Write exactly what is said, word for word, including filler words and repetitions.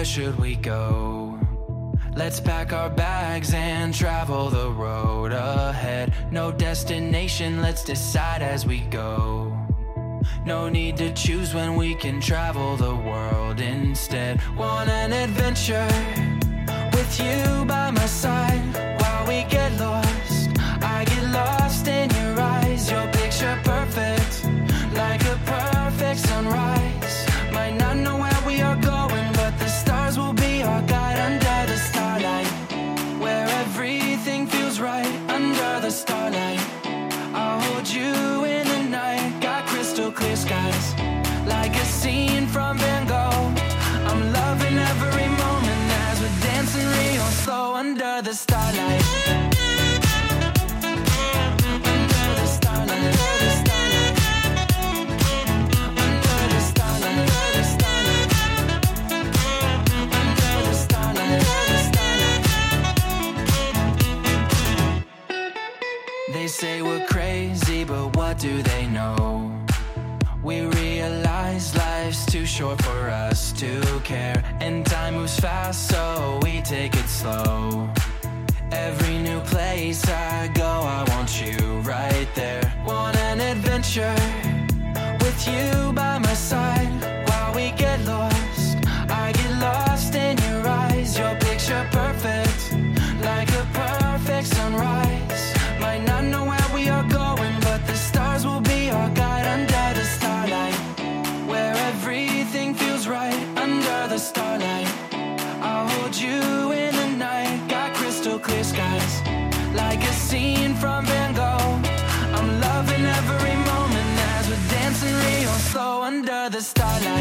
where should we go? Let's pack our bags and travel the road ahead. No destination, let's decide as we go. No need to choose when we can travel the world instead. Want an adventure with you by my side. While we get lost, I get lost in your eyes. Your picture perfect, like a perfect sunrise. Might not know where we are going, but the stars will be our guide. Under the starlight, where everything feels right. Under the starlight, I'll hold you in the night. Got crystal clear skies, like a scene from Van Gogh. I'm loving every moment as we're dancing real slow. Under the starlight, under the starlight, under the starlight, under the starlight, under the starlight, under the starlight, under the starlight. They say we're crazy, but what do they know? We realize life's too short for us to care, and time moves fast, so we take it slow. Every new place I go, I want you right there. Want an adventure with you by my side. While we get lost, I get lost in your eyes. Your picture perfect, like a perfect sunrise. Might not know where we are going, but the stars will be our guide. Under the starlight, where everything feels right. Under the starlight, I'll hold you in the night. Got crystal clear skies, like a scene from Van Gogh. I'm loving every moment as we're dancing real slow. Under the starlight,